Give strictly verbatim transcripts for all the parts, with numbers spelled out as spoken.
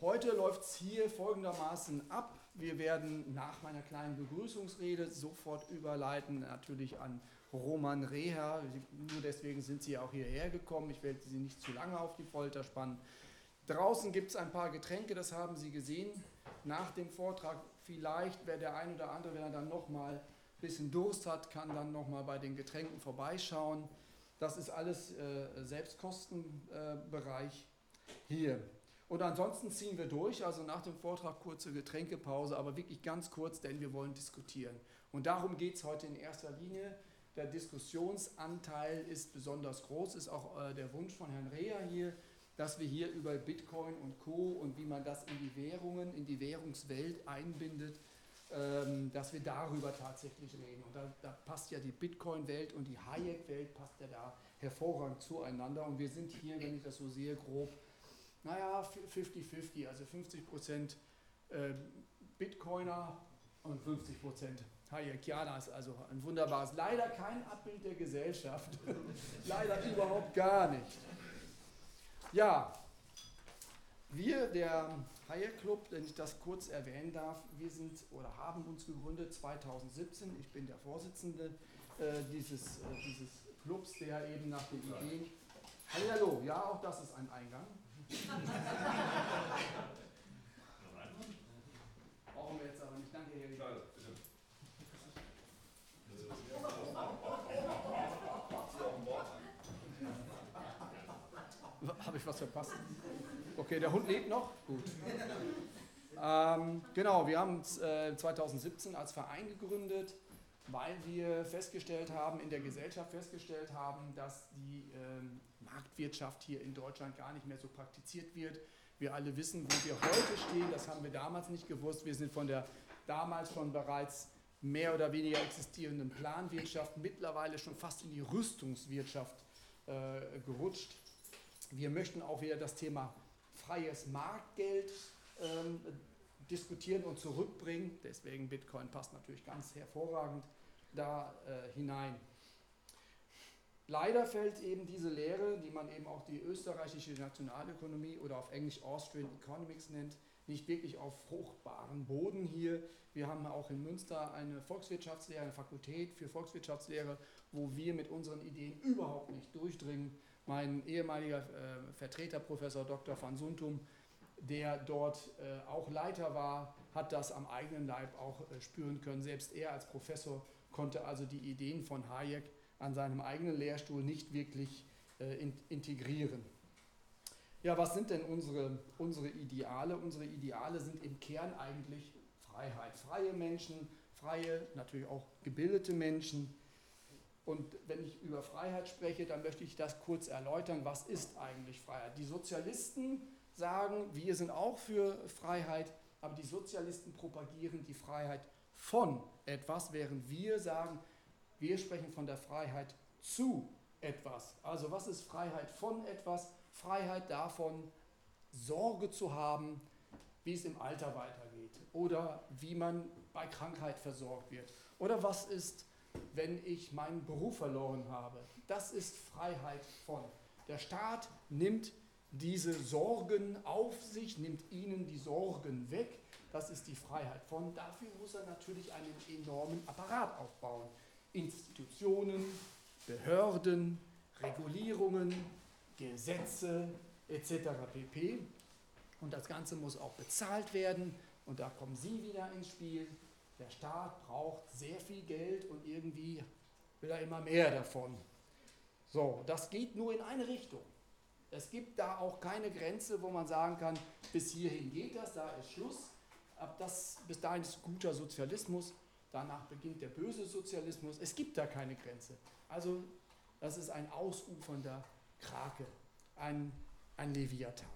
Heute läuft es hier folgendermaßen ab. Wir werden nach meiner kleinen Begrüßungsrede sofort überleiten, natürlich an Roman Reher. Nur deswegen sind Sie auch hierher gekommen. Ich werde Sie nicht zu lange auf die Folter spannen. Draußen gibt es ein paar Getränke, das haben Sie gesehen. Nach dem Vortrag vielleicht, wer der ein oder andere, wenn er dann nochmal ein bisschen Durst hat, kann dann nochmal bei den Getränken vorbeischauen. Das ist alles äh, Selbstkostenbereich äh, hier. Und ansonsten ziehen wir durch, also nach dem Vortrag kurze Getränkepause, aber wirklich ganz kurz, denn wir wollen diskutieren. Und darum geht es heute in erster Linie. Der Diskussionsanteil ist besonders groß, ist auch äh, der Wunsch von Herrn Reher hier, dass wir hier über Bitcoin und Co. und wie man das in die Währungen, in die Währungswelt einbindet, ähm, dass wir darüber tatsächlich reden. Und da, da passt ja die Bitcoin-Welt und die Hayek-Welt passt ja da hervorragend zueinander. Und wir sind hier, wenn ich das so sehe, grob, naja, fünfzig fünfzig, also fünfzig Prozent äh, Bitcoiner und fünfzig Prozent Hayekianer, ist also ein wunderbares, leider kein Abbild der Gesellschaft, leider überhaupt gar nicht. Ja, wir, der Hayek Club, wenn ich das kurz erwähnen darf, wir sind oder haben uns gegründet zweitausendsiebzehn, ich bin der Vorsitzende äh, dieses, äh, dieses Clubs, der eben nach den Ideen... Hallo, ja, auch das ist ein Eingang. Brauchen wir jetzt aber nicht. Danke, Herr Rieger. Habe ich was verpasst? Okay, der Hund lebt noch? Gut. Ähm, genau, wir haben uns äh, zweitausendsiebzehn als Verein gegründet, weil wir festgestellt haben, in der Gesellschaft festgestellt haben, dass die ähm, Marktwirtschaft hier in Deutschland gar nicht mehr so praktiziert wird. Wir alle wissen, wo wir heute stehen, das haben wir damals nicht gewusst. Wir sind von der damals schon bereits mehr oder weniger existierenden Planwirtschaft mittlerweile schon fast in die Rüstungswirtschaft äh, gerutscht. Wir möchten auch wieder das Thema freies Marktgeld ähm, diskutieren und zurückbringen. Deswegen Bitcoin passt natürlich ganz hervorragend da äh, hinein. Leider fällt eben diese Lehre, die man eben auch die österreichische Nationalökonomie oder auf Englisch Austrian Economics nennt, nicht wirklich auf fruchtbaren Boden hier. Wir haben auch in Münster eine Volkswirtschaftslehre, eine Fakultät für Volkswirtschaftslehre, wo wir mit unseren Ideen überhaupt nicht durchdringen. Mein ehemaliger äh, Vertreter, Professor Doktor van Suntum, der dort äh, auch Leiter war, hat das am eigenen Leib auch äh, spüren können. Selbst er als Professor konnte also die Ideen von Hayek an seinem eigenen Lehrstuhl nicht wirklich äh, in, integrieren. Ja, was sind denn unsere, unsere Ideale? Unsere Ideale sind im Kern eigentlich Freiheit. Freie Menschen, freie, natürlich auch gebildete Menschen. Und wenn ich über Freiheit spreche, dann möchte ich das kurz erläutern. Was ist eigentlich Freiheit? Die Sozialisten sagen, wir sind auch für Freiheit, aber die Sozialisten propagieren die Freiheit von etwas, während wir sagen, wir sprechen von der Freiheit zu etwas. Also was ist Freiheit von etwas? Freiheit davon, Sorge zu haben, wie es im Alter weitergeht oder wie man bei Krankheit versorgt wird. Oder was ist, wenn ich meinen Beruf verloren habe? Das ist Freiheit von. Der Staat nimmt diese Sorgen auf sich, nimmt ihnen die Sorgen weg. Das ist die Freiheit von. Dafür muss er natürlich einen enormen Apparat aufbauen. Institutionen, Behörden, Regulierungen, Gesetze et cetera pp. Und das Ganze muss auch bezahlt werden. Und da kommen Sie wieder ins Spiel. Der Staat braucht sehr viel Geld und irgendwie will er immer mehr davon. So, das geht nur in eine Richtung. Es gibt da auch keine Grenze, wo man sagen kann, bis hierhin geht das, da ist Schluss. Ab das, bis dahin ist guter Sozialismus, danach beginnt der böse Sozialismus. Es gibt da keine Grenze. Also das ist ein ausufernder Krake, ein, ein Leviathan.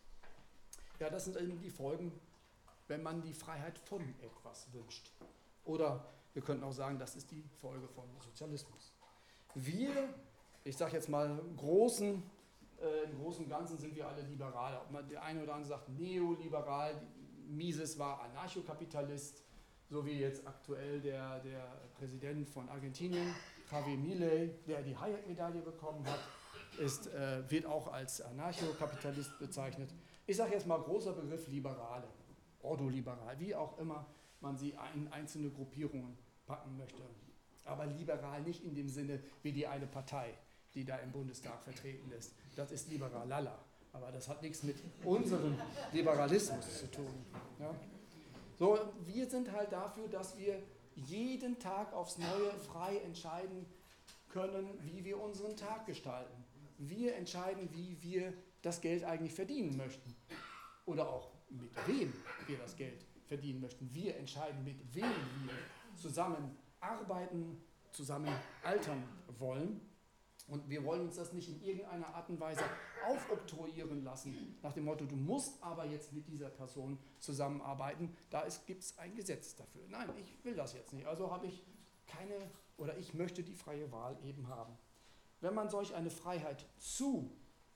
Ja, das sind eben die Folgen, wenn man die Freiheit von etwas wünscht. Oder wir könnten auch sagen, das ist die Folge von Sozialismus. Wir, ich sage jetzt mal großen, äh, im Großen und Ganzen sind wir alle liberal. Ob man, der eine oder andere sagt neoliberal, Mises war Anarchokapitalist, so wie jetzt aktuell der, der Präsident von Argentinien, Javier Milei, der die Hayek-Medaille bekommen hat, ist, äh, wird auch als Anarchokapitalist bezeichnet. Ich sage jetzt mal großer Begriff Liberale, ordoliberal, wie auch immer man sie in einzelne Gruppierungen packen möchte. Aber liberal nicht in dem Sinne wie die eine Partei, die da im Bundestag vertreten ist. Das ist liberalala. Aber das hat nichts mit unserem Liberalismus zu tun. Ja? So, wir sind halt dafür, dass wir jeden Tag aufs Neue frei entscheiden können, wie wir unseren Tag gestalten. Wir entscheiden, wie wir das Geld eigentlich verdienen möchten. Oder auch mit wem wir das Geld verdienen möchten. Wir entscheiden, mit wem wir zusammen arbeiten, zusammen altern wollen. Und wir wollen uns das nicht in irgendeiner Art und Weise aufoktroyieren lassen, nach dem Motto, du musst aber jetzt mit dieser Person zusammenarbeiten, da gibt es ein Gesetz dafür. Nein, ich will das jetzt nicht, also habe ich keine, oder ich möchte die freie Wahl eben haben. Wenn man solch eine Freiheit zu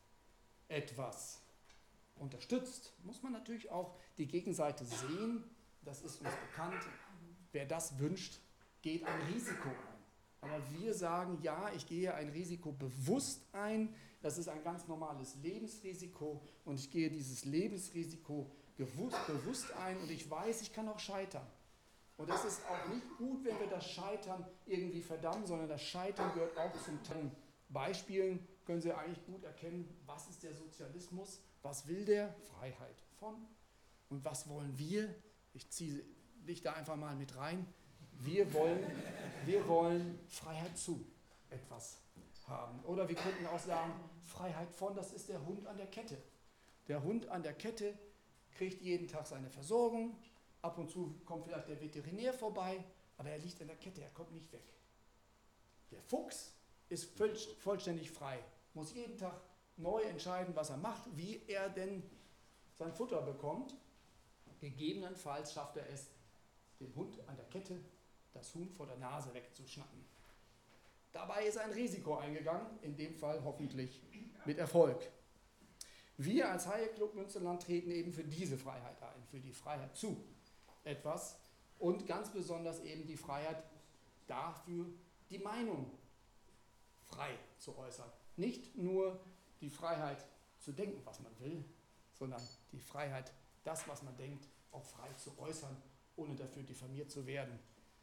etwas unterstützt, muss man natürlich auch die Gegenseite sehen, das ist uns bekannt, wer das wünscht, geht ein Risiko ein. Aber wir sagen, ja, ich gehe ein Risiko bewusst ein, das ist ein ganz normales Lebensrisiko und ich gehe dieses Lebensrisiko gewusst, bewusst ein und ich weiß, ich kann auch scheitern. Und das ist auch nicht gut, wenn wir das Scheitern irgendwie verdammen, sondern das Scheitern gehört auch zum Teil. Beispielen können Sie eigentlich gut erkennen, was ist der Sozialismus, was will der? Freiheit von. Und was wollen wir? Ich ziehe dich da einfach mal mit rein. Wir wollen, wir wollen Freiheit zu etwas haben. Oder wir könnten auch sagen, Freiheit von, das ist der Hund an der Kette. Der Hund an der Kette kriegt jeden Tag seine Versorgung. Ab und zu kommt vielleicht der Veterinär vorbei, aber er liegt an der Kette, er kommt nicht weg. Der Fuchs ist vollständig frei, muss jeden Tag neu entscheiden, was er macht, wie er denn sein Futter bekommt. Gegebenenfalls schafft er es, dem Hund an der Kette das Huhn vor der Nase wegzuschnappen. Dabei ist ein Risiko eingegangen, in dem Fall hoffentlich mit Erfolg. Wir als Hayek Club Münsterland treten eben für diese Freiheit ein, für die Freiheit zu etwas und ganz besonders eben die Freiheit dafür, die Meinung frei zu äußern. Nicht nur die Freiheit zu denken, was man will, sondern die Freiheit, das, was man denkt, auch frei zu äußern, ohne dafür diffamiert zu werden.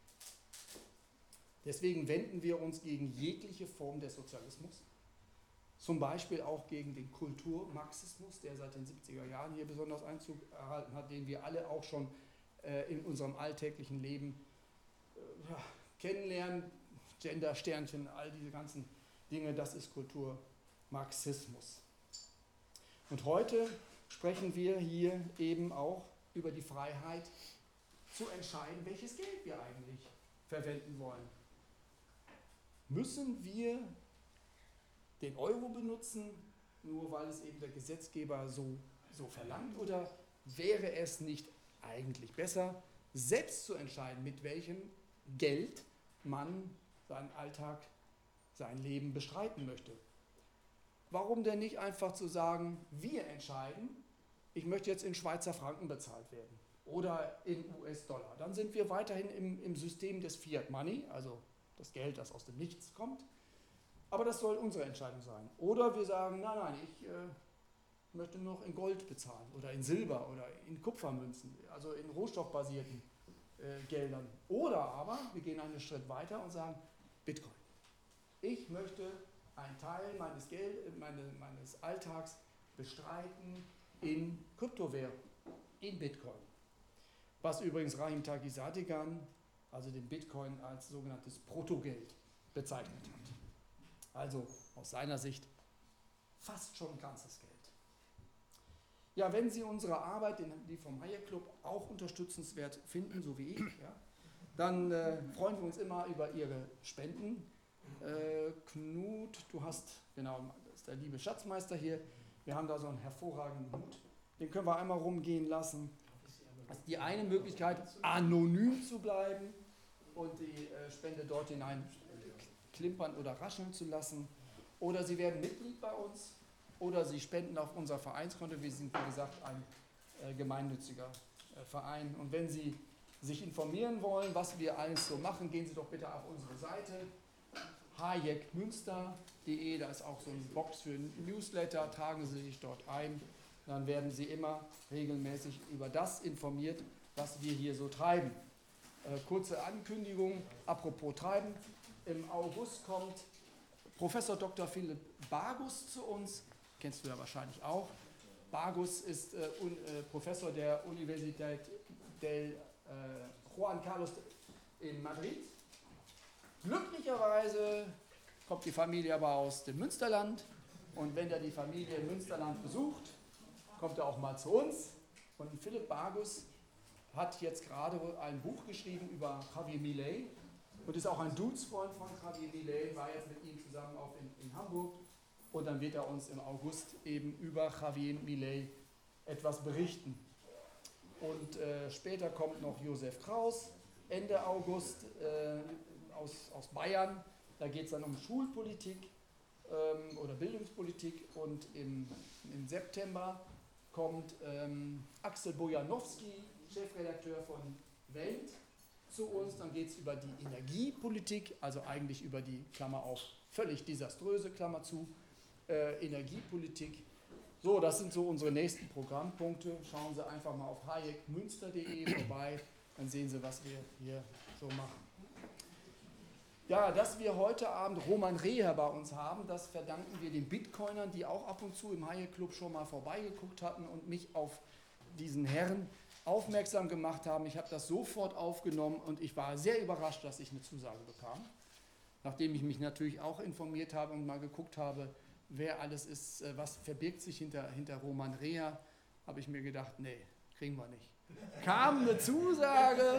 Deswegen wenden wir uns gegen jegliche Form des Sozialismus, zum Beispiel auch gegen den Kulturmarxismus, der seit den siebziger Jahren hier besonders Einzug erhalten hat, den wir alle auch schon äh, in unserem alltäglichen Leben äh, ja, kennenlernen. Gender-Sternchen, all diese ganzen Dinge, das ist Kulturmarxismus. Und heute sprechen wir hier eben auch über die Freiheit zu entscheiden, welches Geld wir eigentlich verwenden wollen. Müssen wir den Euro benutzen, nur weil es eben der Gesetzgeber so, so verlangt? Oder wäre es nicht eigentlich besser, selbst zu entscheiden, mit welchem Geld man seinen Alltag, sein Leben bestreiten möchte? Warum denn nicht einfach zu sagen, wir entscheiden, ich möchte jetzt in Schweizer Franken bezahlt werden oder in U S-Dollar. Dann sind wir weiterhin im, im System des Fiat Money, also das Geld, das aus dem Nichts kommt. Aber das soll unsere Entscheidung sein. Oder wir sagen, nein, nein, ich äh, möchte nur noch in Gold bezahlen oder in Silber oder in Kupfermünzen, also in rohstoffbasierten äh, Geldern. Oder aber wir gehen einen Schritt weiter und sagen, Bitcoin. Ich möchte einen Teil meines, Geld, meine, meines Alltags bestreiten in Kryptowährung, in Bitcoin. Was übrigens Rahim Takisatigan, also den Bitcoin, als sogenanntes Protogeld bezeichnet hat. Also aus seiner Sicht fast schon ganzes Geld. Ja, wenn Sie unsere Arbeit, die vom Hayek Club, auch unterstützenswert finden, so wie ich, ja, dann äh, freuen wir uns immer über Ihre Spenden. Äh, Knut, du hast, genau, das ist der liebe Schatzmeister hier, wir haben da so einen hervorragenden Hut, den können wir einmal rumgehen lassen. Das ist die eine Möglichkeit, anonym zu bleiben und die äh, Spende dort hinein klimpern oder rascheln zu lassen. Oder Sie werden Mitglied bei uns oder Sie spenden auf unser Vereinskonto. Wir sind, wie gesagt, ein äh, gemeinnütziger äh, Verein. Und wenn Sie sich informieren wollen, was wir alles so machen, gehen Sie doch bitte auf unsere Seite hayekmünster punkt de. Da ist auch so eine Box für ein Newsletter. Tragen Sie sich dort ein Dann werden Sie immer regelmäßig über das informiert, was wir hier so treiben. Äh, kurze Ankündigung, apropos treiben. Im August kommt Professor Doktor Philipp Bagus zu uns, kennst du ja wahrscheinlich auch. Bagus ist äh, un, äh, Professor der Universität del äh, Juan Carlos in Madrid. Glücklicherweise kommt die Familie aber aus dem Münsterland und wenn er die Familie im Münsterland besucht, kommt er auch mal zu uns. Und Philipp Bagus hat jetzt gerade ein Buch geschrieben über Javier Milei und ist auch ein Dudesfreund von Javier Milei, war jetzt mit ihm zusammen auch in, in Hamburg. Und dann wird er uns im August eben über Javier Milei etwas berichten. Und äh, später kommt noch Josef Kraus, Ende August äh, aus, aus Bayern. Da geht es dann um Schulpolitik ähm, oder Bildungspolitik. Und im, im September kommt ähm, Axel Bojanowski, Chefredakteur von Welt, zu uns. Dann geht es über die Energiepolitik, also eigentlich über die, Klammer auf, völlig desaströse, Klammer zu, äh, Energiepolitik. So, das sind so unsere nächsten Programmpunkte. Schauen Sie einfach mal auf hayek münster punkt de vorbei, dann sehen Sie, was wir hier so machen. Ja, dass wir heute Abend Roman Reher bei uns haben, das verdanken wir den Bitcoinern, die auch ab und zu im Hayek Club schon mal vorbeigeguckt hatten und mich auf diesen Herrn aufmerksam gemacht haben. Ich habe das sofort aufgenommen und ich war sehr überrascht, dass ich eine Zusage bekam. Nachdem ich mich natürlich auch informiert habe und mal geguckt habe, wer alles ist, was verbirgt sich hinter, hinter Roman Reher, habe ich mir gedacht, nee, kriegen wir nicht. Kam eine Zusage,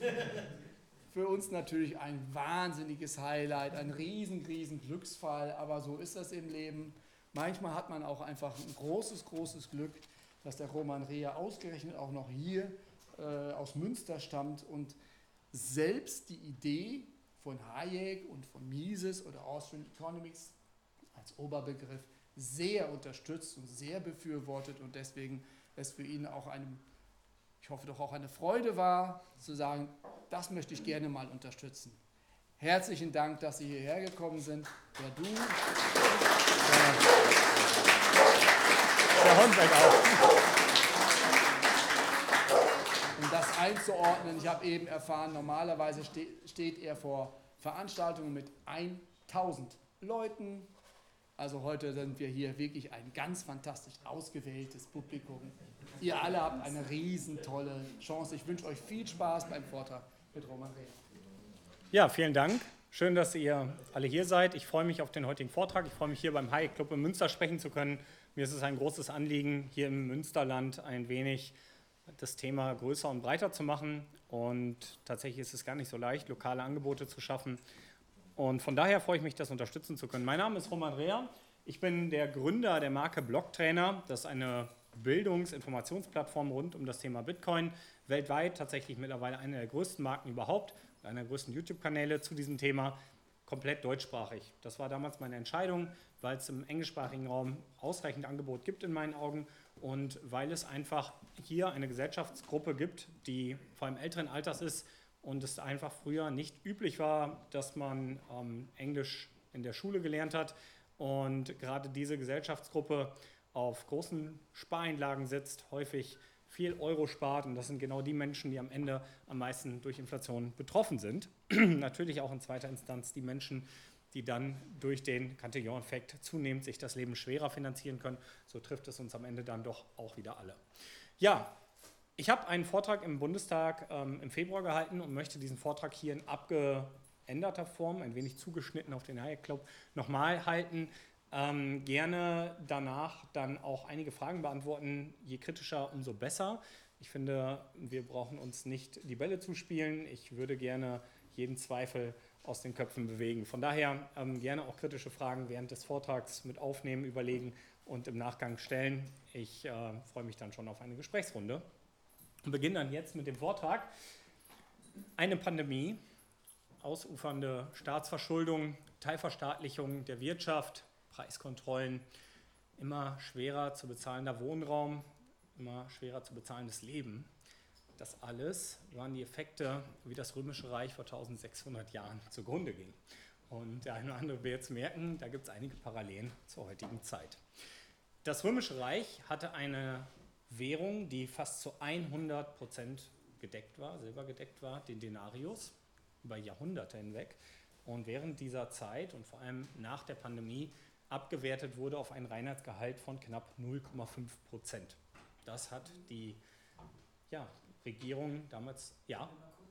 für uns natürlich ein wahnsinniges Highlight, ein riesen, riesen Glücksfall, aber so ist das im Leben. Manchmal hat man auch einfach ein großes, großes Glück, dass der Roman Reher ausgerechnet auch noch hier äh, aus Münster stammt und selbst die Idee von Hayek und von Mises oder Austrian Economics als Oberbegriff sehr unterstützt und sehr befürwortet und deswegen es für ihn auch eine, ich hoffe doch auch eine Freude war, zu sagen, das möchte ich gerne mal unterstützen. Herzlichen Dank, dass Sie hierher gekommen sind. Der Du, der, der Hornberg auch. Um das einzuordnen, ich habe eben erfahren, normalerweise ste- steht er vor Veranstaltungen mit tausend Leuten. Also heute sind wir hier wirklich ein ganz fantastisch ausgewähltes Publikum. Ihr alle habt eine riesen tolle Chance. Ich wünsche euch viel Spaß beim Vortrag mit Roman Reher. Ja, vielen Dank. Schön, dass ihr alle hier seid. Ich freue mich auf den heutigen Vortrag. Ich freue mich, hier beim Hayek Club in Münster sprechen zu können. Mir ist es ein großes Anliegen, hier im Münsterland ein wenig das Thema größer und breiter zu machen. Und tatsächlich ist es gar nicht so leicht, lokale Angebote zu schaffen. Und von daher freue ich mich, das unterstützen zu können. Mein Name ist Roman Reher. Ich bin der Gründer der Marke Blocktrainer. Das ist eine Bildungs-Informationsplattform rund um das Thema Bitcoin. Weltweit tatsächlich mittlerweile eine der größten Marken überhaupt, einer der größten YouTube-Kanäle zu diesem Thema, komplett deutschsprachig. Das war damals meine Entscheidung, weil es im englischsprachigen Raum ausreichend Angebot gibt in meinen Augen und weil es einfach hier eine Gesellschaftsgruppe gibt, die vor allem älteren Alters ist und es einfach früher nicht üblich war, dass man ähm, Englisch in der Schule gelernt hat und gerade diese Gesellschaftsgruppe auf großen Spareinlagen sitzt, häufig viel Euro spart und das sind genau die Menschen, die am Ende am meisten durch Inflation betroffen sind. Natürlich auch in zweiter Instanz die Menschen, die dann durch den Cantillon-Effekt zunehmend sich das Leben schwerer finanzieren können. So trifft es uns am Ende dann doch auch wieder alle. Ja, ich habe einen Vortrag im Bundestag ähm, im Februar gehalten und möchte diesen Vortrag hier in abgeänderter Form, ein wenig zugeschnitten auf den Hayek Club, nochmal halten. Ähm, gerne danach dann auch einige Fragen beantworten. Je kritischer, umso besser. Ich finde, wir brauchen uns nicht die Bälle zuspielen. Ich würde gerne jeden Zweifel aus den Köpfen bewegen. Von daher ähm, gerne auch kritische Fragen während des Vortrags mit aufnehmen, überlegen und im Nachgang stellen. Ich äh, freue mich dann schon auf eine Gesprächsrunde. Und beginne dann jetzt mit dem Vortrag. Eine Pandemie, ausufernde Staatsverschuldung, Teilverstaatlichung der Wirtschaft, Preiskontrollen, immer schwerer zu bezahlender Wohnraum, immer schwerer zu bezahlendes Leben. Das alles waren die Effekte, wie das Römische Reich vor eintausendsechshundert Jahren zugrunde ging. Und der eine oder andere wird jetzt merken, da gibt es einige Parallelen zur heutigen Zeit. Das Römische Reich hatte eine Währung, die fast zu hundert Prozent gedeckt war, silbergedeckt war, den Denarius, über Jahrhunderte hinweg. Und während dieser Zeit und vor allem nach der Pandemie abgewertet wurde auf ein Reinheitsgehalt von knapp null Komma fünf Prozent. Das hat die ja, Regierung damals, ja.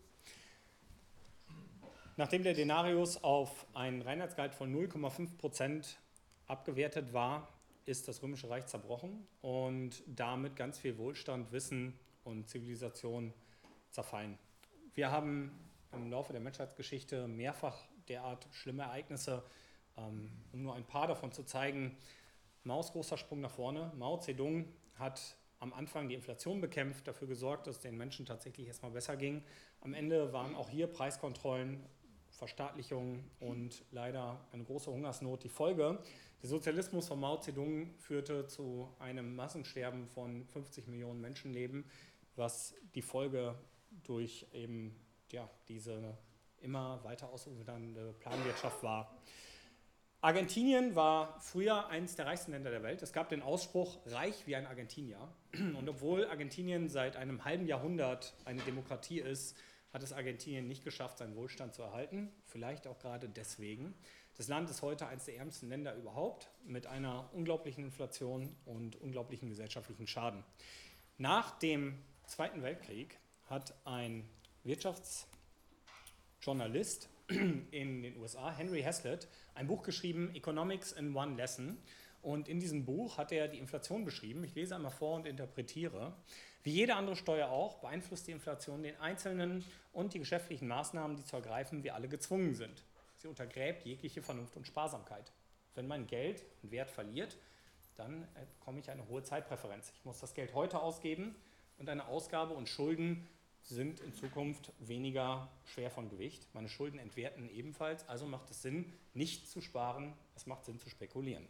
Nachdem der Denarius auf ein Reinheitsgehalt von null Komma fünf Prozent abgewertet war, ist das Römische Reich zerbrochen und damit ganz viel Wohlstand, Wissen und Zivilisation zerfallen. Wir haben im Laufe der Menschheitsgeschichte mehrfach derart schlimme Ereignisse, um nur ein paar davon zu zeigen. Maos großer Sprung nach vorne. Mao Zedong hat am Anfang die Inflation bekämpft, dafür gesorgt, dass es den Menschen tatsächlich erstmal besser ging. Am Ende waren auch hier Preiskontrollen, Verstaatlichung und leider eine große Hungersnot die Folge. Der Sozialismus von Mao Zedong führte zu einem Massensterben von fünfzig Millionen Menschenleben, was die Folge durch eben ja, diese immer weiter ausufernde Planwirtschaft war. Argentinien war früher eines der reichsten Länder der Welt. Es gab den Ausspruch, reich wie ein Argentinier. Und obwohl Argentinien seit einem halben Jahrhundert eine Demokratie ist, hat es Argentinien nicht geschafft, seinen Wohlstand zu erhalten. Vielleicht auch gerade deswegen. Das Land ist heute eines der ärmsten Länder überhaupt, mit einer unglaublichen Inflation und unglaublichen gesellschaftlichen Schaden. Nach dem Zweiten Weltkrieg hat ein Wirtschaftsjournalist in den U S A, Henry Hazlitt, ein Buch geschrieben, Economics in One Lesson. Und in diesem Buch hat er die Inflation beschrieben. Ich lese einmal vor und interpretiere. Wie jede andere Steuer auch, beeinflusst die Inflation den Einzelnen und die geschäftlichen Maßnahmen, die zu ergreifen wir alle gezwungen sind. Sie untergräbt jegliche Vernunft und Sparsamkeit. Wenn mein Geld einen Wert verliert, dann bekomme ich eine hohe Zeitpräferenz. Ich muss das Geld heute ausgeben und eine Ausgabe und Schulden sind in Zukunft weniger schwer von Gewicht. Meine Schulden entwerten ebenfalls, also macht es Sinn, nicht zu sparen, es macht Sinn zu spekulieren.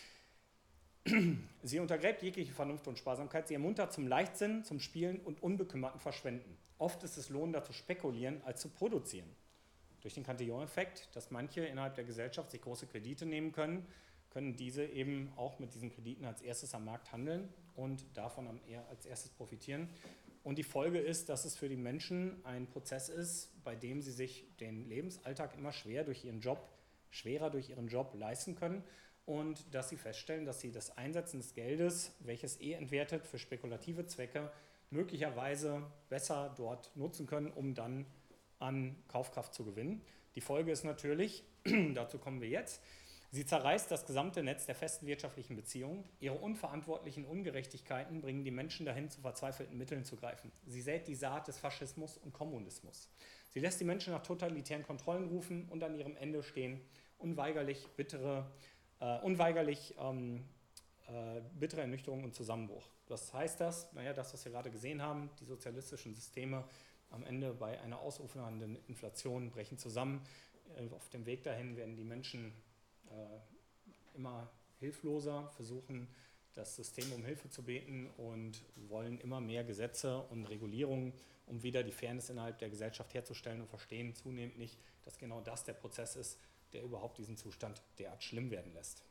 Sie untergräbt jegliche Vernunft und Sparsamkeit, sie ermuntert zum Leichtsinn, zum Spielen und unbekümmerten Verschwenden. Oft ist es lohnender zu spekulieren, als zu produzieren. Durch den Cantillon-Effekt, dass manche innerhalb der Gesellschaft sich große Kredite nehmen können, können diese eben auch mit diesen Krediten als erstes am Markt handeln und davon als erstes profitieren. Und die Folge ist, dass es für die Menschen ein Prozess ist, bei dem sie sich den Lebensalltag immer schwer durch ihren Job, schwerer durch ihren Job leisten können und dass sie feststellen, dass sie das Einsetzen des Geldes, welches eh entwertet für spekulative Zwecke, möglicherweise besser dort nutzen können, um dann an Kaufkraft zu gewinnen. Die Folge ist natürlich, dazu kommen wir jetzt, sie zerreißt das gesamte Netz der festen wirtschaftlichen Beziehungen. Ihre unverantwortlichen Ungerechtigkeiten bringen die Menschen dahin, zu verzweifelten Mitteln zu greifen. Sie sät die Saat des Faschismus und Kommunismus. Sie lässt die Menschen nach totalitären Kontrollen rufen und an ihrem Ende stehen unweigerlich bittere, äh, unweigerlich, ähm, äh, bittere Ernüchterung und Zusammenbruch. Was heißt das? Naja, das, was wir gerade gesehen haben, die sozialistischen Systeme am Ende bei einer ausufernden Inflation brechen zusammen. Äh, auf dem Weg dahin werden die Menschen äh, immer hilfloser, versuchen das System um Hilfe zu beten und wollen immer mehr Gesetze und Regulierungen, um wieder die Fairness innerhalb der Gesellschaft herzustellen und verstehen zunehmend nicht, dass genau das der Prozess ist, der überhaupt diesen Zustand derart schlimm werden lässt.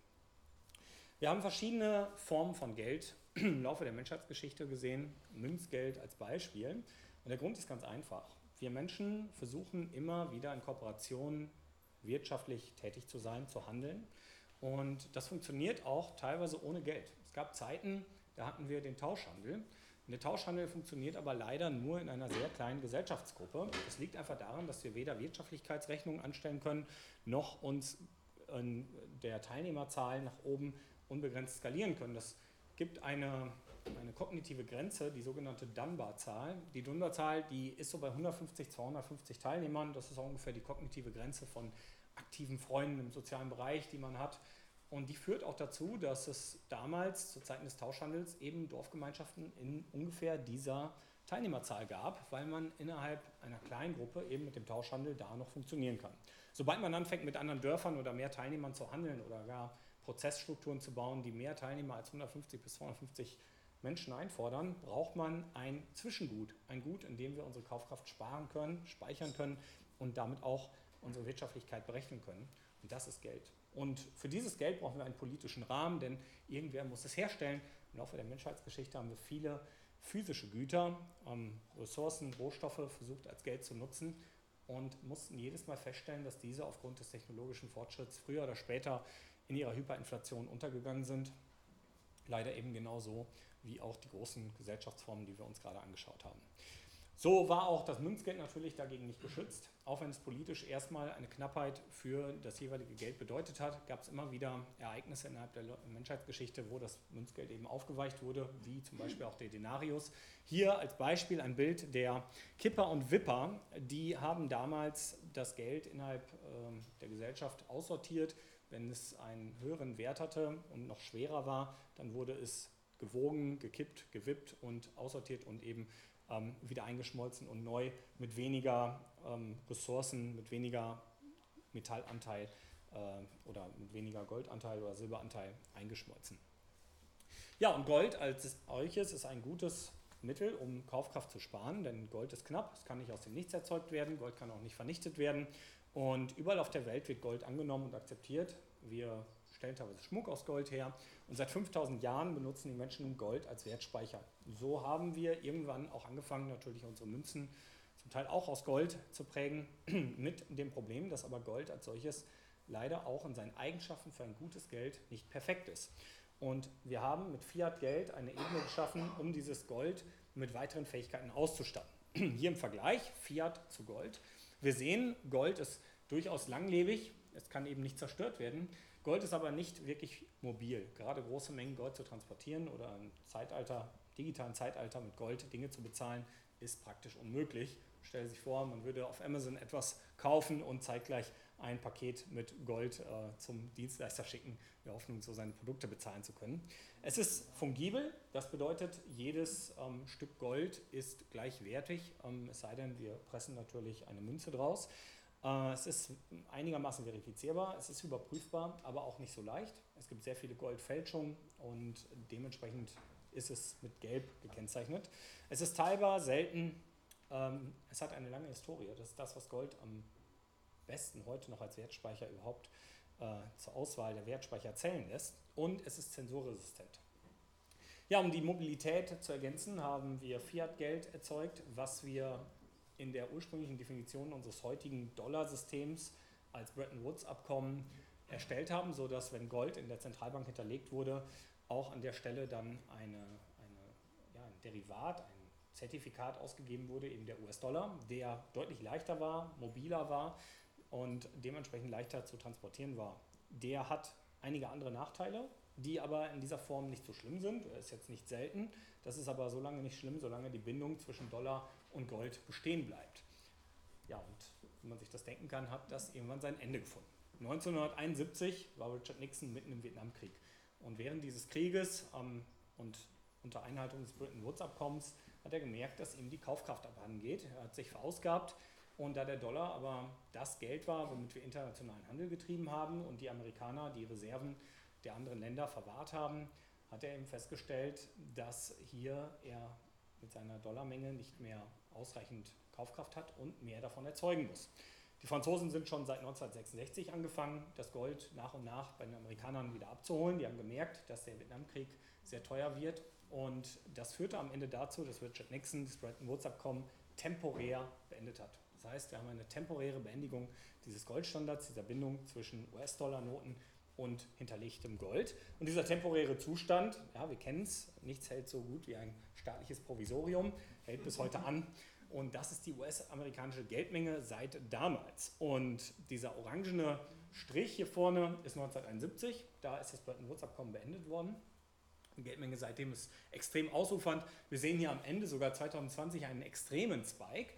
Wir haben verschiedene Formen von Geld im Laufe der Menschheitsgeschichte gesehen, Münzgeld als Beispiel. Und der Grund ist ganz einfach. Wir Menschen versuchen immer wieder in Kooperationen wirtschaftlich tätig zu sein, zu handeln. Und das funktioniert auch teilweise ohne Geld. Es gab Zeiten, da hatten wir den Tauschhandel. Und der Tauschhandel funktioniert aber leider nur in einer sehr kleinen Gesellschaftsgruppe. Das liegt einfach daran, dass wir weder Wirtschaftlichkeitsrechnungen anstellen können, noch uns in der Teilnehmerzahl nach oben unbegrenzt skalieren können. Das gibt eine, eine kognitive Grenze, die sogenannte Dunbar-Zahl. Die Dunbar-Zahl, die ist so bei hundertfünfzig, zweihundertfünfzig Teilnehmern. Das ist auch ungefähr die kognitive Grenze von aktiven Freunden im sozialen Bereich, die man hat. Und die führt auch dazu, dass es damals zu Zeiten des Tauschhandels eben Dorfgemeinschaften in ungefähr dieser Teilnehmerzahl gab, weil man innerhalb einer kleinen Gruppe eben mit dem Tauschhandel da noch funktionieren kann. Sobald man anfängt, mit anderen Dörfern oder mehr Teilnehmern zu handeln oder gar Prozessstrukturen zu bauen, die mehr Teilnehmer als hundertfünfzig bis zweihundertfünfzig Menschen einfordern, braucht man ein Zwischengut, ein Gut, in dem wir unsere Kaufkraft sparen können, speichern können und damit auch unsere Wirtschaftlichkeit berechnen können. Und das ist Geld. Und für dieses Geld brauchen wir einen politischen Rahmen, denn irgendwer muss es herstellen. Im Laufe der Menschheitsgeschichte haben wir viele physische Güter, ähm, Ressourcen, Rohstoffe versucht als Geld zu nutzen und mussten jedes Mal feststellen, dass diese aufgrund des technologischen Fortschritts früher oder später in ihrer Hyperinflation untergegangen sind. Leider eben genauso wie auch die großen Gesellschaftsformen, die wir uns gerade angeschaut haben. So war auch das Münzgeld natürlich dagegen nicht geschützt. Auch wenn es politisch erstmal eine Knappheit für das jeweilige Geld bedeutet hat, gab es immer wieder Ereignisse innerhalb der Menschheitsgeschichte, wo das Münzgeld eben aufgeweicht wurde, wie zum Beispiel auch der Denarius. Hier als Beispiel ein Bild der Kipper und Wipper. Die haben damals das Geld innerhalb äh, der Gesellschaft aussortiert. Wenn es einen höheren Wert hatte und noch schwerer war, dann wurde es gewogen, gekippt, gewippt und aussortiert und eben ähm, wieder eingeschmolzen und neu mit weniger ähm, Ressourcen, mit weniger Metallanteil äh, oder mit weniger Goldanteil oder Silberanteil eingeschmolzen. Ja, und Gold als solches ist ein gutes Mittel, um Kaufkraft zu sparen, denn Gold ist knapp, es kann nicht aus dem Nichts erzeugt werden, Gold kann auch nicht vernichtet werden und überall auf der Welt wird Gold angenommen und akzeptiert. Wir stellen teilweise Schmuck aus Gold her und seit fünftausend Jahren benutzen die Menschen Gold als Wertspeicher. So haben wir irgendwann auch angefangen, natürlich unsere Münzen zum Teil auch aus Gold zu prägen, mit dem Problem, dass aber Gold als solches leider auch in seinen Eigenschaften für ein gutes Geld nicht perfekt ist. Und wir haben mit Fiat-Geld eine Ebene geschaffen, um dieses Gold mit weiteren Fähigkeiten auszustatten. Hier im Vergleich Fiat zu Gold. Wir sehen, Gold ist durchaus langlebig, es kann eben nicht zerstört werden. Gold ist aber nicht wirklich mobil. Gerade große Mengen Gold zu transportieren oder im Zeitalter, digitalen Zeitalter mit Gold Dinge zu bezahlen, ist praktisch unmöglich. Stellen Sie sich vor, man würde auf Amazon etwas kaufen und zeitgleich ein Paket mit Gold äh, zum Dienstleister schicken, in der Hoffnung, so seine Produkte bezahlen zu können. Es ist fungibel, das bedeutet, jedes ähm, Stück Gold ist gleichwertig, ähm, es sei denn, wir pressen natürlich eine Münze draus. Äh, es ist einigermaßen verifizierbar, es ist überprüfbar, aber auch nicht so leicht. Es gibt sehr viele Goldfälschungen und dementsprechend ist es mit Gelb gekennzeichnet. Es ist teilbar, selten, ähm, es hat eine lange Historie, das ist das, was Gold am besten heute noch als Wertspeicher überhaupt äh, zur Auswahl der Wertspeicher zählen lässt und es ist zensurresistent. Ja, um die Mobilität zu ergänzen, haben wir Fiat-Geld erzeugt, was wir in der ursprünglichen Definition unseres heutigen Dollarsystems als Bretton Woods-Abkommen erstellt haben, sodass, wenn Gold in der Zentralbank hinterlegt wurde, auch an der Stelle dann eine, eine, ja, ein Derivat, ein Zertifikat ausgegeben wurde, eben der U S-Dollar, der deutlich leichter war, mobiler war und dementsprechend leichter zu transportieren war. Der hat einige andere Nachteile, die aber in dieser Form nicht so schlimm sind. Er ist jetzt nicht selten. Das ist aber so lange nicht schlimm, solange die Bindung zwischen Dollar und Gold bestehen bleibt. Ja, und wie man sich das denken kann, hat das irgendwann sein Ende gefunden. neunzehnhunderteinundsiebzig war Richard Nixon mitten im Vietnamkrieg. Und während dieses Krieges ähm, und unter Einhaltung des Bretton Woods-Abkommens hat er gemerkt, dass ihm die Kaufkraft abhanden geht. Er hat sich verausgabt und da der Dollar aber das Geld war, womit wir internationalen Handel getrieben haben und die Amerikaner die Reserven der anderen Länder verwahrt haben, hat er eben festgestellt, dass hier er mit seiner Dollarmenge nicht mehr ausreichend Kaufkraft hat und mehr davon erzeugen muss. Die Franzosen sind schon seit neunzehnhundertsechsundsechzig angefangen, das Gold nach und nach bei den Amerikanern wieder abzuholen. Die haben gemerkt, dass der Vietnamkrieg sehr teuer wird und das führte am Ende dazu, dass Richard Nixon das Bretton Woods-Abkommen temporär beendet hat. Das heißt, wir haben eine temporäre Beendigung dieses Goldstandards, dieser Bindung zwischen U S-Dollar-Noten und hinterlegtem Gold. Und dieser temporäre Zustand, ja, wir kennen es, nichts hält so gut wie ein staatliches Provisorium, hält bis heute an. Und das ist die U S-amerikanische Geldmenge seit damals. Und dieser orangene Strich hier vorne ist neunzehnhunderteinundsiebzig, da ist das Bretton Woods-Abkommen beendet worden. Die Geldmenge seitdem ist extrem ausufernd. Wir sehen hier am Ende sogar zweitausendzwanzig einen extremen Spike.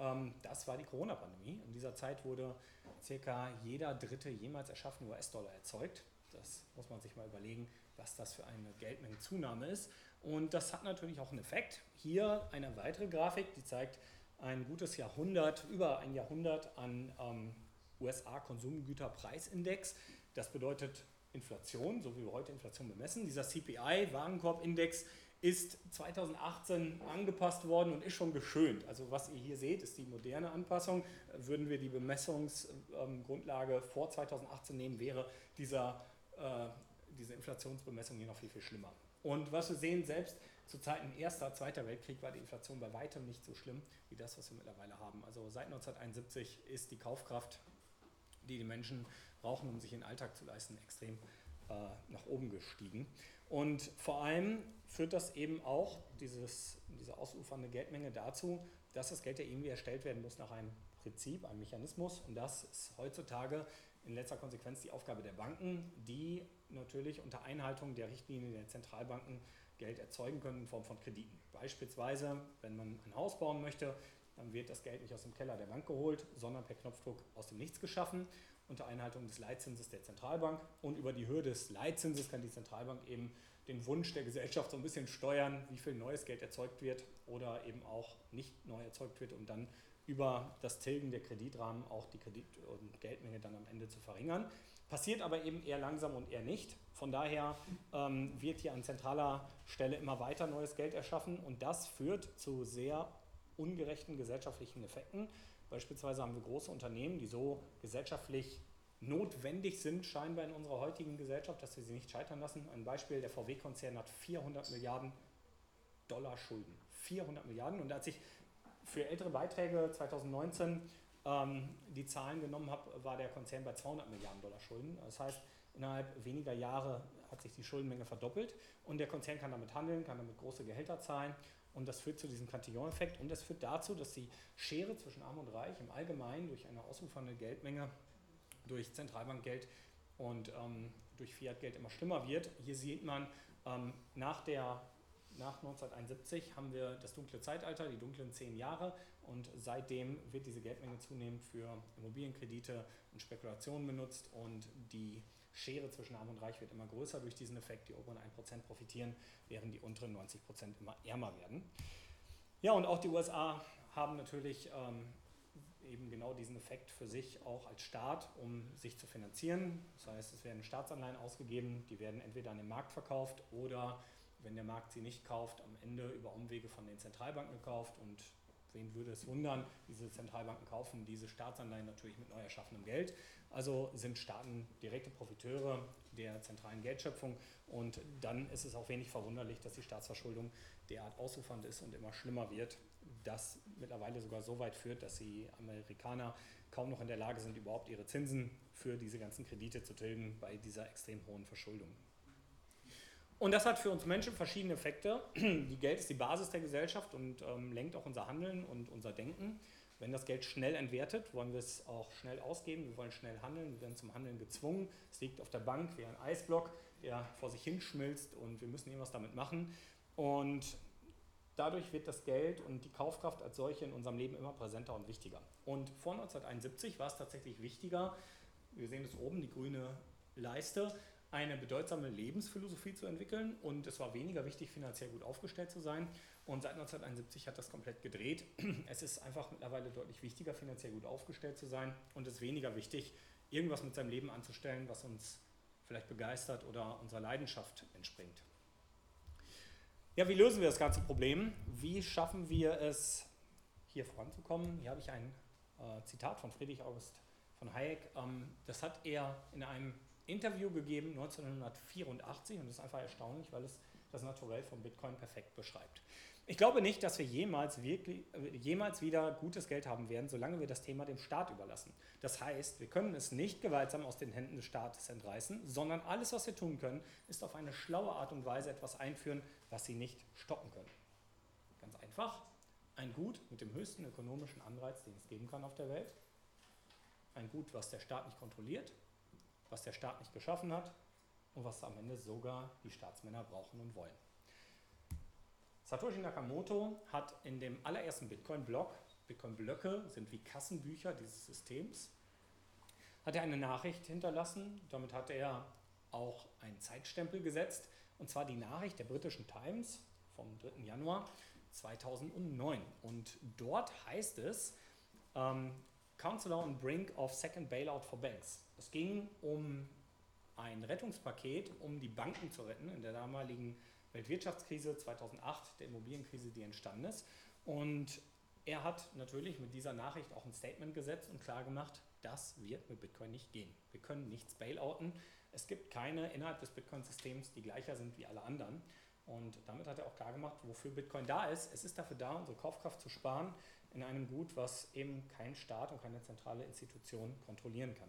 Das war die Corona-Pandemie. In dieser Zeit wurde circa jeder dritte jemals erschaffene U S-Dollar erzeugt. Das muss man sich mal überlegen, was das für eine Geldmengenzunahme ist. Und das hat natürlich auch einen Effekt. Hier eine weitere Grafik, die zeigt ein gutes Jahrhundert, über ein Jahrhundert an ähm, U S A-Konsumgüterpreisindex. Das bedeutet Inflation, so wie wir heute Inflation bemessen. Dieser C P I-Warenkorbindex ist zweitausendachtzehn angepasst worden und ist schon geschönt. Also was ihr hier seht, ist die moderne Anpassung. Würden wir die Bemessungsgrundlage vor zweitausendachtzehn nehmen, wäre dieser, äh, diese Inflationsbemessung hier noch viel, viel schlimmer. Und was wir sehen, selbst zu Zeiten Erster, Zweiter Weltkrieg war die Inflation bei weitem nicht so schlimm wie das, was wir mittlerweile haben. Also seit neunzehnhunderteinundsiebzig ist die Kaufkraft, die die Menschen brauchen, um sich den Alltag zu leisten, extrem äh, nach oben gestiegen. Und vor allem führt das eben auch, dieses, diese ausufernde Geldmenge, dazu, dass das Geld ja irgendwie erstellt werden muss nach einem Prinzip, einem Mechanismus. Und das ist heutzutage in letzter Konsequenz die Aufgabe der Banken, die natürlich unter Einhaltung der Richtlinien der Zentralbanken Geld erzeugen können in Form von Krediten. Beispielsweise, wenn man ein Haus bauen möchte, dann wird das Geld nicht aus dem Keller der Bank geholt, sondern per Knopfdruck aus dem Nichts geschaffen, unter Einhaltung des Leitzinses der Zentralbank. Und über die Höhe des Leitzinses kann die Zentralbank eben den Wunsch der Gesellschaft so ein bisschen steuern, wie viel neues Geld erzeugt wird oder eben auch nicht neu erzeugt wird, um dann über das Tilgen der Kreditrahmen auch die Kredit- und Geldmenge dann am Ende zu verringern. Passiert aber eben eher langsam und eher nicht. Von daher ähm, wird hier an zentraler Stelle immer weiter neues Geld erschaffen und das führt zu sehr ungerechten gesellschaftlichen Effekten. Beispielsweise haben wir große Unternehmen, die so gesellschaftlich notwendig sind, scheinbar in unserer heutigen Gesellschaft, dass wir sie nicht scheitern lassen. Ein Beispiel, der V W-Konzern hat vierhundert Milliarden Dollar Schulden. vierhundert Milliarden. Und als ich für ältere Beiträge zweitausendneunzehn ähm, die Zahlen genommen habe, war der Konzern bei zweihundert Milliarden Dollar Schulden. Das heißt, innerhalb weniger Jahre hat sich die Schuldenmenge verdoppelt und der Konzern kann damit handeln, kann damit große Gehälter zahlen und das führt zu diesem Cantillon-Effekt und das führt dazu, dass die Schere zwischen Arm und Reich im Allgemeinen durch eine ausufernde Geldmenge, durch Zentralbankgeld und ähm, durch Fiat-Geld immer schlimmer wird. Hier sieht man, ähm, nach, der, nach neunzehnhunderteinundsiebzig haben wir das dunkle Zeitalter, die dunklen zehn Jahre und seitdem wird diese Geldmenge zunehmend für Immobilienkredite und Spekulationen benutzt und die Schere zwischen Arm und Reich wird immer größer durch diesen Effekt. Die oberen ein Prozent profitieren, während die unteren neunzig Prozent immer ärmer werden. Ja, und auch die U S A haben natürlich ähm, eben genau diesen Effekt für sich auch als Staat, um sich zu finanzieren. Das heißt, es werden Staatsanleihen ausgegeben, die werden entweder an den Markt verkauft oder, wenn der Markt sie nicht kauft, am Ende über Umwege von den Zentralbanken gekauft. Und wen würde es wundern, diese Zentralbanken kaufen diese Staatsanleihen natürlich mit neu erschaffenem Geld. Also sind Staaten direkte Profiteure der zentralen Geldschöpfung und dann ist es auch wenig verwunderlich, dass die Staatsverschuldung derart ausufernd ist und immer schlimmer wird, das mittlerweile sogar so weit führt, dass die Amerikaner kaum noch in der Lage sind, überhaupt ihre Zinsen für diese ganzen Kredite zu tilgen bei dieser extrem hohen Verschuldung. Und das hat für uns Menschen verschiedene Effekte. Die Geld ist die Basis der Gesellschaft und ähm, lenkt auch unser Handeln und unser Denken. Wenn das Geld schnell entwertet, wollen wir es auch schnell ausgeben. Wir wollen schnell handeln, wir werden zum Handeln gezwungen. Es liegt auf der Bank wie ein Eisblock, der vor sich hinschmilzt und wir müssen irgendwas damit machen. Und dadurch wird das Geld und die Kaufkraft als solche in unserem Leben immer präsenter und wichtiger. Und vor neunzehnhunderteinundsiebzig war es tatsächlich wichtiger, wir sehen es oben, die grüne Leiste, eine bedeutsame Lebensphilosophie zu entwickeln und es war weniger wichtig, finanziell gut aufgestellt zu sein. Und seit neunzehnhunderteinundsiebzig hat das komplett gedreht. Es ist einfach mittlerweile deutlich wichtiger, finanziell gut aufgestellt zu sein und es ist weniger wichtig, irgendwas mit seinem Leben anzustellen, was uns vielleicht begeistert oder unserer Leidenschaft entspringt. Ja, wie lösen wir das ganze Problem? Wie schaffen wir es, hier voranzukommen? Hier habe ich ein äh, Zitat von Friedrich August von Hayek. Ähm, das hat er in einem Interview gegeben neunzehnhundertvierundachtzig und das ist einfach erstaunlich, weil es das Naturell von Bitcoin perfekt beschreibt. Ich glaube nicht, dass wir jemals, wirklich, jemals wieder gutes Geld haben werden, solange wir das Thema dem Staat überlassen. Das heißt, wir können es nicht gewaltsam aus den Händen des Staates entreißen, sondern alles, was wir tun können, ist auf eine schlaue Art und Weise etwas einführen, was sie nicht stoppen können. Ganz einfach, ein Gut mit dem höchsten ökonomischen Anreiz, den es geben kann auf der Welt. Ein Gut, was der Staat nicht kontrolliert, was der Staat nicht geschaffen hat und was am Ende sogar die Staatsmänner brauchen und wollen. Satoshi Nakamoto hat in dem allerersten Bitcoin-Block, Bitcoin-Blöcke sind wie Kassenbücher dieses Systems, hat er eine Nachricht hinterlassen. Damit hat er auch einen Zeitstempel gesetzt, und zwar die Nachricht der britischen Times vom dritten Januar zweitausendneun. Und dort heißt es, ähm, Counselor on brink of second bailout for banks. Es ging um ein Rettungspaket, um die Banken zu retten in der damaligen Weltwirtschaftskrise zweitausendacht, der Immobilienkrise, die entstanden ist. Und er hat natürlich mit dieser Nachricht auch ein Statement gesetzt und klargemacht, das wird mit Bitcoin nicht gehen. Wir können nichts bailouten. Es gibt keine innerhalb des Bitcoin-Systems, die gleicher sind wie alle anderen. Und damit hat er auch klargemacht, wofür Bitcoin da ist. Es ist dafür da, unsere Kaufkraft zu sparen in einem Gut, was eben kein Staat und keine zentrale Institution kontrollieren kann.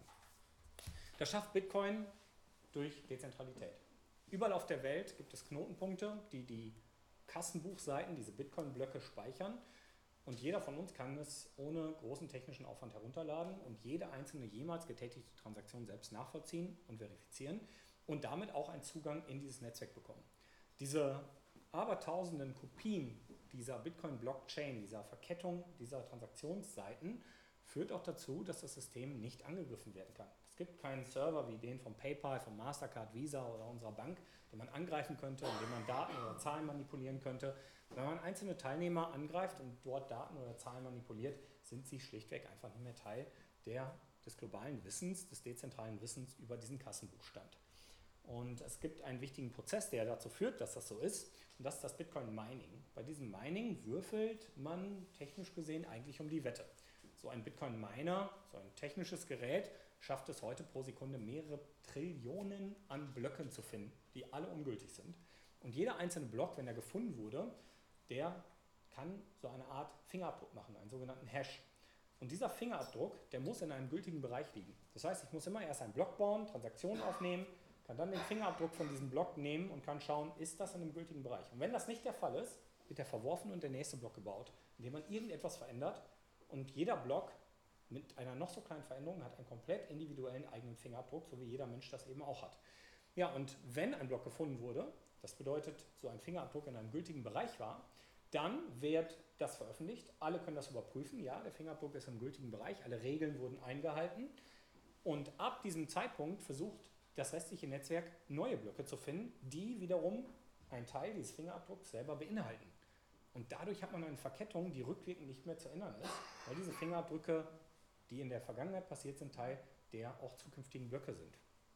Das schafft Bitcoin durch Dezentralität. Überall auf der Welt gibt es Knotenpunkte, die die Kassenbuchseiten, diese Bitcoin-Blöcke speichern. Und jeder von uns kann es ohne großen technischen Aufwand herunterladen und jede einzelne jemals getätigte Transaktion selbst nachvollziehen und verifizieren und damit auch einen Zugang in dieses Netzwerk bekommen. Diese abertausenden Kopien dieser Bitcoin-Blockchain, dieser Verkettung dieser Transaktionsseiten, führt auch dazu, dass das System nicht angegriffen werden kann. Es gibt keinen Server wie den von PayPal, von Mastercard, Visa oder unserer Bank, den man angreifen könnte, indem man Daten oder Zahlen manipulieren könnte. Wenn man einzelne Teilnehmer angreift und dort Daten oder Zahlen manipuliert, sind sie schlichtweg einfach nicht mehr Teil der, des globalen Wissens, des dezentralen Wissens über diesen Kassenbuchstand. Und es gibt einen wichtigen Prozess, der dazu führt, dass das so ist, und das ist das Bitcoin Mining. Bei diesem Mining würfelt man technisch gesehen eigentlich um die Wette. So ein Bitcoin Miner, so ein technisches Gerät, schafft es heute pro Sekunde mehrere Trillionen an Blöcken zu finden, die alle ungültig sind. Und jeder einzelne Block, wenn er gefunden wurde, der kann so eine Art Fingerabdruck machen, einen sogenannten Hash. Und dieser Fingerabdruck, der muss in einem gültigen Bereich liegen. Das heißt, ich muss immer erst einen Block bauen, Transaktionen aufnehmen, kann dann den Fingerabdruck von diesem Block nehmen und kann schauen, ist das in einem gültigen Bereich. Und wenn das nicht der Fall ist, wird er verworfen und der nächste Block gebaut, indem man irgendetwas verändert. Und jeder Block mit einer noch so kleinen Veränderung hat einen komplett individuellen eigenen Fingerabdruck, so wie jeder Mensch das eben auch hat. Ja, und wenn ein Block gefunden wurde, das bedeutet, so ein Fingerabdruck in einem gültigen Bereich war, dann wird das veröffentlicht. Alle können das überprüfen. Ja, der Fingerabdruck ist im gültigen Bereich, alle Regeln wurden eingehalten. Und ab diesem Zeitpunkt versucht das restliche Netzwerk neue Blöcke zu finden, die wiederum einen Teil dieses Fingerabdrucks selber beinhalten. Und dadurch hat man eine Verkettung, die rückwirkend nicht mehr zu ändern ist, weil diese Fingerabdrücke, die in der Vergangenheit passiert sind, Teil der auch zukünftigen Blöcke sind.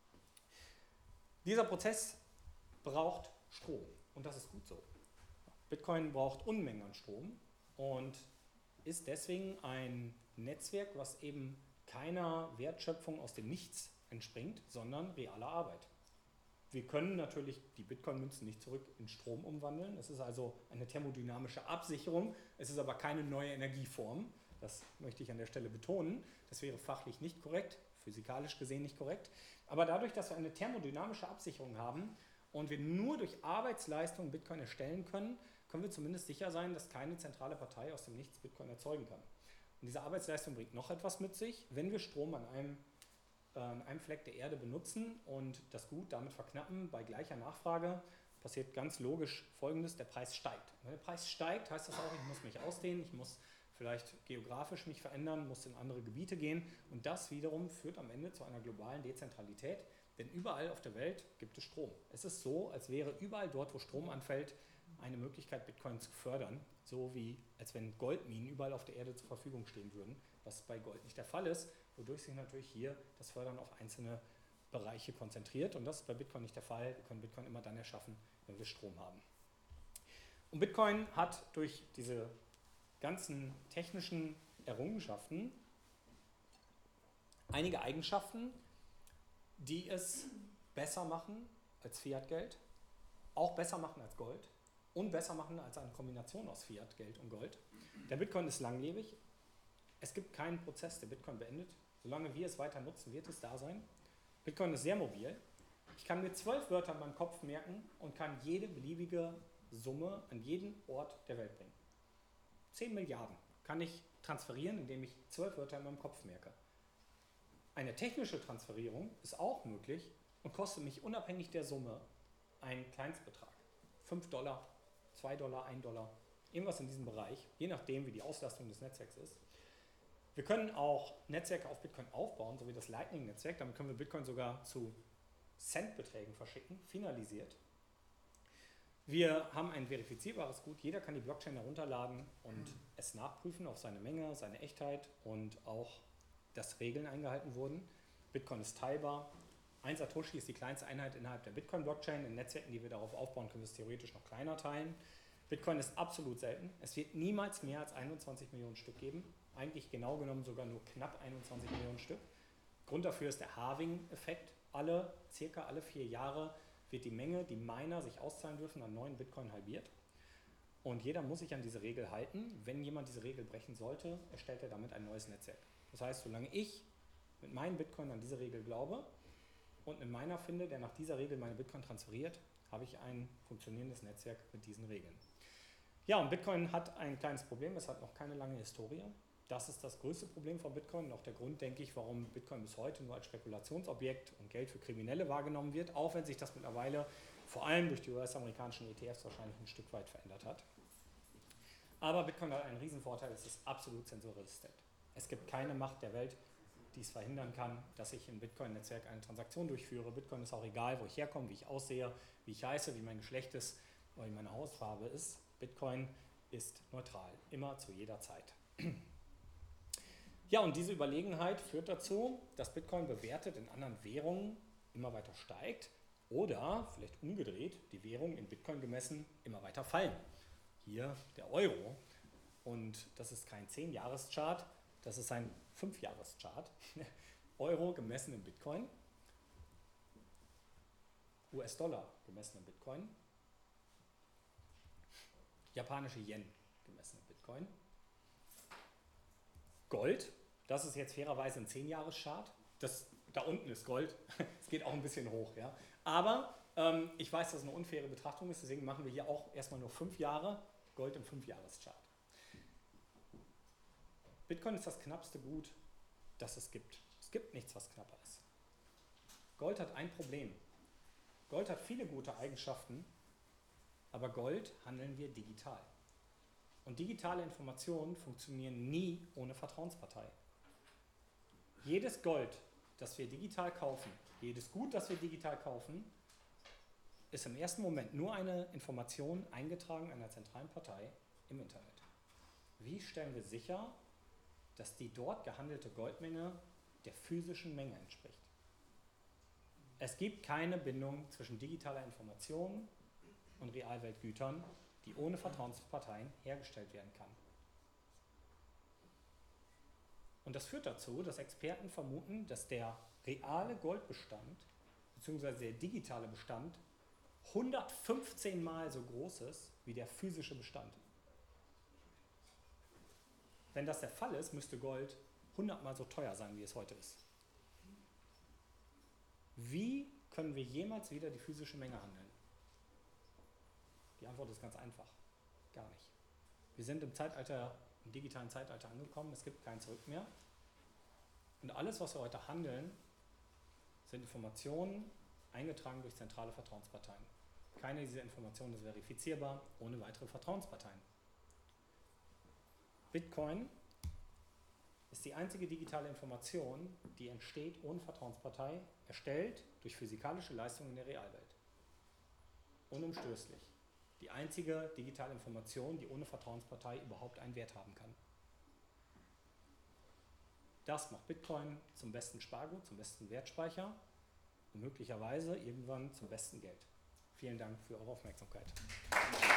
Dieser Prozess braucht Strom und das ist gut so. Bitcoin braucht Unmengen an Strom und ist deswegen ein Netzwerk, was eben keiner Wertschöpfung aus dem Nichts entspringt, sondern realer Arbeit. Wir können natürlich die Bitcoin-Münzen nicht zurück in Strom umwandeln. Es ist also eine thermodynamische Absicherung. Es ist aber keine neue Energieform. Das möchte ich an der Stelle betonen. Das wäre fachlich nicht korrekt, physikalisch gesehen nicht korrekt. Aber dadurch, dass wir eine thermodynamische Absicherung haben und wir nur durch Arbeitsleistung Bitcoin erstellen können, können wir zumindest sicher sein, dass keine zentrale Partei aus dem Nichts Bitcoin erzeugen kann. Und diese Arbeitsleistung bringt noch etwas mit sich. Wenn wir Strom an einem an einem Fleck der Erde benutzen und das Gut damit verknappen bei gleicher Nachfrage, passiert ganz logisch Folgendes, der Preis steigt. Wenn der Preis steigt, heißt das auch, ich muss mich ausdehnen, ich muss vielleicht geografisch mich verändern, muss in andere Gebiete gehen und das wiederum führt am Ende zu einer globalen Dezentralität, denn überall auf der Welt gibt es Strom. Es ist so, als wäre überall dort, wo Strom anfällt, eine Möglichkeit, Bitcoin zu fördern, so wie als wenn Goldminen überall auf der Erde zur Verfügung stehen würden, was bei Gold nicht der Fall ist, wodurch sich natürlich hier das Fördern auf einzelne Bereiche konzentriert. Und das ist bei Bitcoin nicht der Fall. Wir können Bitcoin immer dann erschaffen, wenn wir Strom haben. Und Bitcoin hat durch diese ganzen technischen Errungenschaften einige Eigenschaften, die es besser machen als Fiat-Geld, auch besser machen als Gold und besser machen als eine Kombination aus Fiat-Geld und Gold. Der Bitcoin ist langlebig. Es gibt keinen Prozess, der Bitcoin beendet. Solange wir es weiter nutzen, wird es da sein. Bitcoin ist sehr mobil. Ich kann mir zwölf Wörter in meinem Kopf merken und kann jede beliebige Summe an jeden Ort der Welt bringen. zehn Milliarden kann ich transferieren, indem ich zwölf Wörter in meinem Kopf merke. Eine technische Transferierung ist auch möglich und kostet mich unabhängig der Summe einen Kleinstbetrag. fünf Dollar, zwei Dollar, ein Dollar, irgendwas in diesem Bereich, je nachdem, wie die Auslastung des Netzwerks ist. Wir können auch Netzwerke auf Bitcoin aufbauen, so wie das Lightning-Netzwerk. Damit können wir Bitcoin sogar zu Centbeträgen verschicken, finalisiert. Wir haben ein verifizierbares Gut. Jeder kann die Blockchain herunterladen und es nachprüfen auf seine Menge, seine Echtheit und auch, dass Regeln eingehalten wurden. Bitcoin ist teilbar. Ein Satoshi ist die kleinste Einheit innerhalb der Bitcoin-Blockchain. In Netzwerken, die wir darauf aufbauen, können wir es theoretisch noch kleiner teilen. Bitcoin ist absolut selten. Es wird niemals mehr als einundzwanzig Millionen Stück geben. Eigentlich genau genommen sogar nur knapp einundzwanzig Millionen Stück. Grund dafür ist der Halving-Effekt. Alle, circa alle vier Jahre wird die Menge, die Miner sich auszahlen dürfen, an neuen Bitcoin halbiert. Und jeder muss sich an diese Regel halten. Wenn jemand diese Regel brechen sollte, erstellt er damit ein neues Netzwerk. Das heißt, solange ich mit meinen Bitcoin an diese Regel glaube und einen Miner finde, der nach dieser Regel meine Bitcoin transferiert, habe ich ein funktionierendes Netzwerk mit diesen Regeln. Ja, und Bitcoin hat ein kleines Problem, es hat noch keine lange Historie. Das ist das größte Problem von Bitcoin und auch der Grund, denke ich, warum Bitcoin bis heute nur als Spekulationsobjekt und Geld für Kriminelle wahrgenommen wird, auch wenn sich das mittlerweile vor allem durch die U S-amerikanischen E T Fs wahrscheinlich ein Stück weit verändert hat. Aber Bitcoin hat einen Riesenvorteil, es ist absolut zensurresistent. Es gibt keine Macht der Welt, die es verhindern kann, dass ich im Bitcoin-Netzwerk eine Transaktion durchführe. Bitcoin ist auch egal, wo ich herkomme, wie ich aussehe, wie ich heiße, wie mein Geschlecht ist oder wie meine Hautfarbe ist. Bitcoin ist neutral, immer zu jeder Zeit. Ja, und diese Überlegenheit führt dazu, dass Bitcoin bewertet in anderen Währungen immer weiter steigt oder, vielleicht umgedreht, die Währungen in Bitcoin gemessen immer weiter fallen. Hier der Euro. Und das ist kein zehn-Jahres-Chart, das ist ein fünf-Jahres-Chart. Euro gemessen in Bitcoin, U S-Dollar gemessen in Bitcoin, japanische Yen gemessen in Bitcoin, Gold, das ist jetzt fairerweise ein zehn-Jahres-Chart, das da unten ist Gold, es geht auch ein bisschen hoch, ja. Aber ähm, ich weiß, dass es eine unfaire Betrachtung ist, deswegen machen wir hier auch erstmal nur fünf Jahre, Gold im fünf-Jahres-Chart. Bitcoin ist das knappste Gut, das es gibt. Es gibt nichts, was knapper ist. Gold hat ein Problem. Gold hat viele gute Eigenschaften, aber Gold handeln wir digital. Und digitale Informationen funktionieren nie ohne Vertrauenspartei. Jedes Gold, das wir digital kaufen, jedes Gut, das wir digital kaufen, ist im ersten Moment nur eine Information eingetragen einer zentralen Partei im Internet. Wie stellen wir sicher, dass die dort gehandelte Goldmenge der physischen Menge entspricht? Es gibt keine Bindung zwischen digitaler Information und Realweltgütern, die ohne Vertrauensparteien hergestellt werden kann. Und das führt dazu, dass Experten vermuten, dass der reale Goldbestand bzw. der digitale Bestand hundertfünfzehn Mal so groß ist wie der physische Bestand. Wenn das der Fall ist, müsste Gold hundert Mal so teuer sein, wie es heute ist. Wie können wir jemals wieder die physische Menge handeln? Die Antwort ist ganz einfach. Gar nicht. Wir sind im Zeitalter, im digitalen Zeitalter angekommen, es gibt kein Zurück mehr. Und alles, was wir heute handeln, sind Informationen eingetragen durch zentrale Vertrauensparteien. Keine dieser Informationen ist verifizierbar ohne weitere Vertrauensparteien. Bitcoin ist die einzige digitale Information, die entsteht ohne Vertrauenspartei, erstellt durch physikalische Leistungen in der Realwelt. Unumstößlich. Die einzige digitale Information, die ohne Vertrauenspartei überhaupt einen Wert haben kann. Das macht Bitcoin zum besten Spargut, zum besten Wertspeicher und möglicherweise irgendwann zum besten Geld. Vielen Dank für eure Aufmerksamkeit.